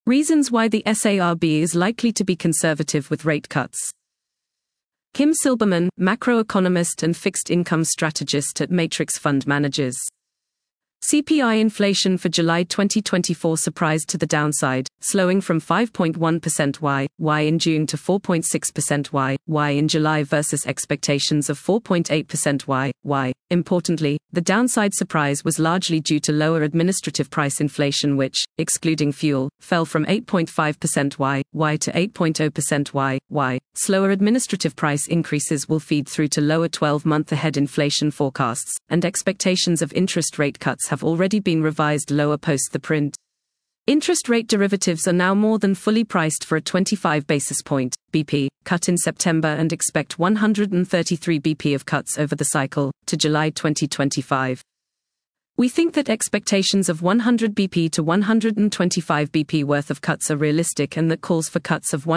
Reasons why the SARB is likely to be conservative with rate cuts. Kim Silberman, macroeconomist and fixed income strategist at Matrix Fund Managers. CPI inflation for July 2024 surprised to the downside, slowing from 5.1% YY in June to 4.6% YY in July versus expectations of 4.8% YY. Importantly, the downside surprise was largely due to lower administrative price inflation which, excluding fuel, fell from 8.5% YY to 8.0% YY. Slower administrative price increases will feed through to lower 12-month ahead inflation forecasts, and expectations of interest rate cuts have already been revised lower post the print. Interest rate derivatives are now more than fully priced for a 25 basis point (BP) cut in September and expect 133 BP of cuts over the cycle, to July 2025. We think that expectations of 100 BP to 125 BP worth of cuts are realistic and that calls for cuts of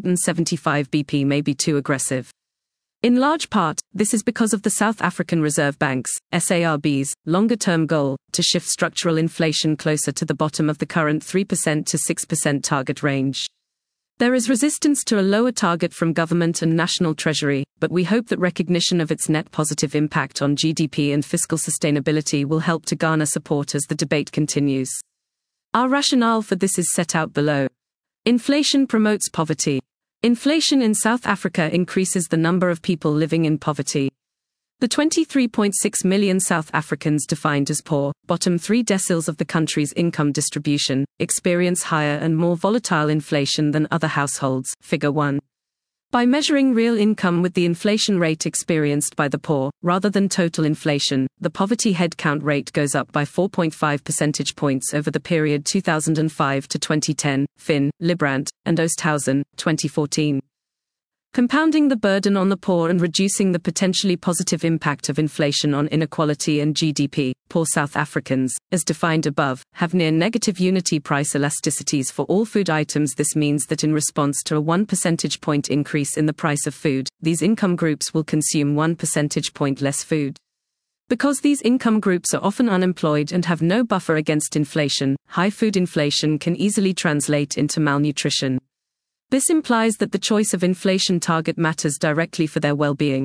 175 BP may be too aggressive. In large part, this is because of the South African Reserve Bank's, SARB's, longer-term goal, to shift structural inflation closer to the bottom of the current 3% to 6% target range. There is resistance to a lower target from government and national treasury, but we hope that recognition of its net positive impact on GDP and fiscal sustainability will help to garner support as the debate continues. Our rationale for this is set out below. Inflation promotes poverty. Inflation in South Africa increases the number of people living in poverty. The 23.6 million South Africans defined as poor, bottom 3 deciles of the country's income distribution, experience higher and more volatile inflation than other households, Figure 1. By measuring real income with the inflation rate experienced by the poor, rather than total inflation, the poverty headcount rate goes up by 4.5 percentage points over the period 2005 to 2010, Finn, Librand, and Oosthausen, 2014. Compounding the burden on the poor and reducing the potentially positive impact of inflation on inequality and GDP, poor South Africans, as defined above, have near negative unity price elasticities for all food items. This means that in response to a 1 percentage point increase in the price of food, these income groups will consume 1 percentage point less food. Because these income groups are often unemployed and have no buffer against inflation, high food inflation can easily translate into malnutrition. This implies that the choice of inflation target matters directly for their well-being.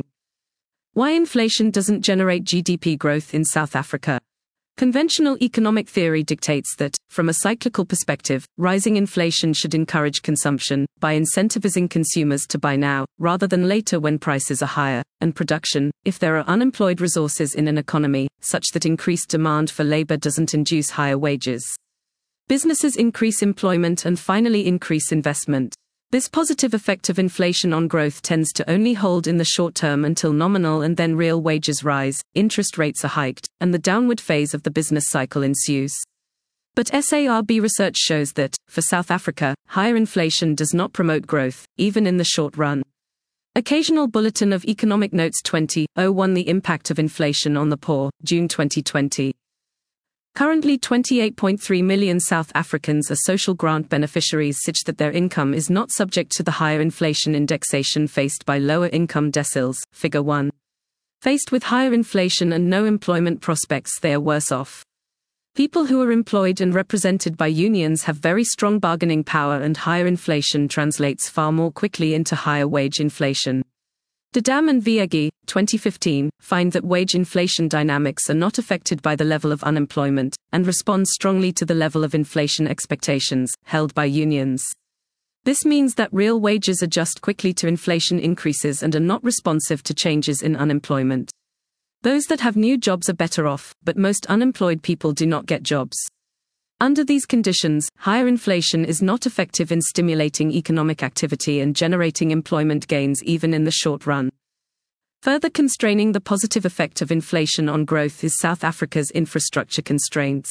Why inflation doesn't generate GDP growth in South Africa? Conventional economic theory dictates that, from a cyclical perspective, rising inflation should encourage consumption, by incentivizing consumers to buy now, rather than later when prices are higher, and production, if there are unemployed resources in an economy, such that increased demand for labor doesn't induce higher wages. Businesses increase employment and finally increase investment. This positive effect of inflation on growth tends to only hold in the short term until nominal and then real wages rise, interest rates are hiked, and the downward phase of the business cycle ensues. But SARB research shows that, for South Africa, higher inflation does not promote growth, even in the short run. Occasional Bulletin of Economic Notes 2001 The Impact of Inflation on the Poor, June 2020. Currently 28.3 million South Africans are social grant beneficiaries such that their income is not subject to the higher inflation indexation faced by lower income deciles, Figure 1. Faced with higher inflation and no employment prospects, they are worse off. People who are employed and represented by unions have very strong bargaining power, and higher inflation translates far more quickly into higher wage inflation. Dedam and Viegi, 2015, find that wage inflation dynamics are not affected by the level of unemployment, and respond strongly to the level of inflation expectations, held by unions. This means that real wages adjust quickly to inflation increases and are not responsive to changes in unemployment. Those that have new jobs are better off, but most unemployed people do not get jobs. Under these conditions, higher inflation is not effective in stimulating economic activity and generating employment gains even in the short run. Further constraining the positive effect of inflation on growth is South Africa's infrastructure constraints.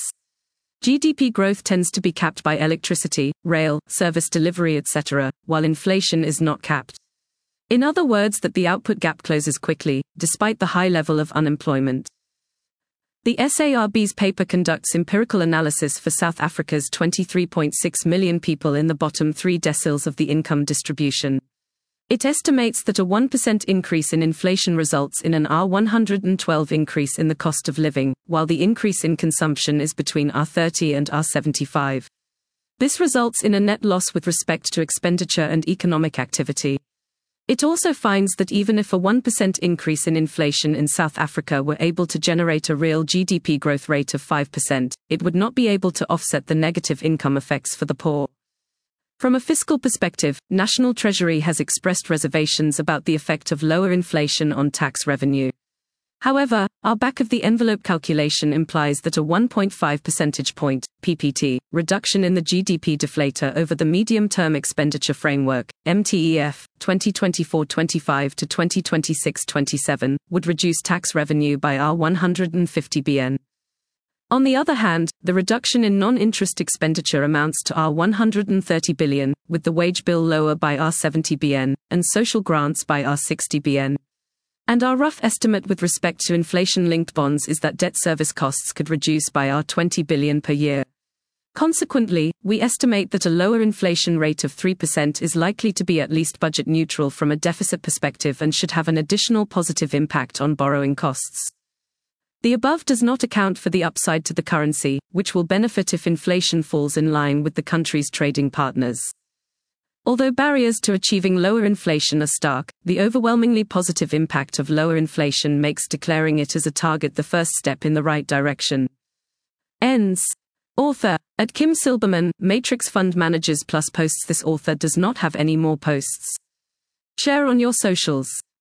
GDP growth tends to be capped by electricity, rail, service delivery, etc., while inflation is not capped. In other words, that the output gap closes quickly, despite the high level of unemployment. The SARB's paper conducts empirical analysis for South Africa's 23.6 million people in the bottom 3 deciles of the income distribution. It estimates that a 1% increase in inflation results in an R112 increase in the cost of living, while the increase in consumption is between R30 and R75. This results in a net loss with respect to expenditure and economic activity. It also finds that even if a 1% increase in inflation in South Africa were able to generate a real GDP growth rate of 5%, it would not be able to offset the negative income effects for the poor. From a fiscal perspective, National Treasury has expressed reservations about the effect of lower inflation on tax revenue. However, our back-of-the-envelope calculation implies that a 1.5 percentage point (PPT) reduction in the GDP deflator over the Medium-Term Expenditure Framework (MTEF) 2024-25 to 2026-27 would reduce tax revenue by R150 billion. On the other hand, the reduction in non-interest expenditure amounts to R130 billion, with the wage bill lower by R70 billion, and social grants by R60 billion. And our rough estimate with respect to inflation-linked bonds is that debt service costs could reduce by R20 billion per year. Consequently, we estimate that a lower inflation rate of 3% is likely to be at least budget neutral from a deficit perspective and should have an additional positive impact on borrowing costs. The above does not account for the upside to the currency, which will benefit if inflation falls in line with the country's trading partners. Although barriers to achieving lower inflation are stark, the overwhelmingly positive impact of lower inflation makes declaring it as a target the first step in the right direction. Ends. Author. At Kim Silbermann, Matrix Fund Managers Plus posts. This author does not have any more posts. Share on your socials.